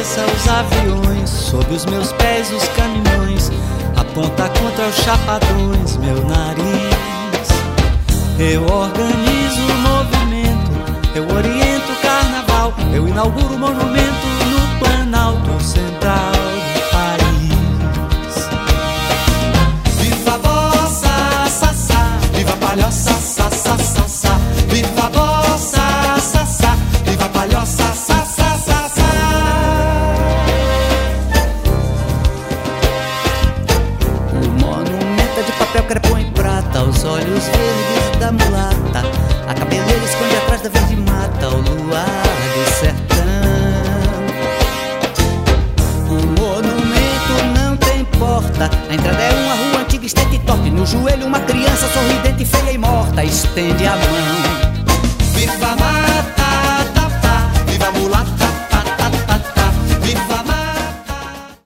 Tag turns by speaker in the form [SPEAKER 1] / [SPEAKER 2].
[SPEAKER 1] cabeça os aviões, sob os meus pés os caminhões, aponta contra os chapadões meu nariz. Eu organizo o movimento, eu oriento o carnaval, eu inauguro o monumento no Planalto Central do país. Viva a bossa, sassá, viva a palhoça, sassá, sassá, viva a bossa, sassá, viva a palhoça, sassá, sassá. O monumento é de papel crepom em prata, os olhos verdes da mulata, a cabeleira esconde atrás da verde mata, o luar do sertão. O monumento não tem porta, a entrada é uma rua antiga, estreita e torta, e no joelho uma criança sorridente, feia e morta, estende a mão. Viva a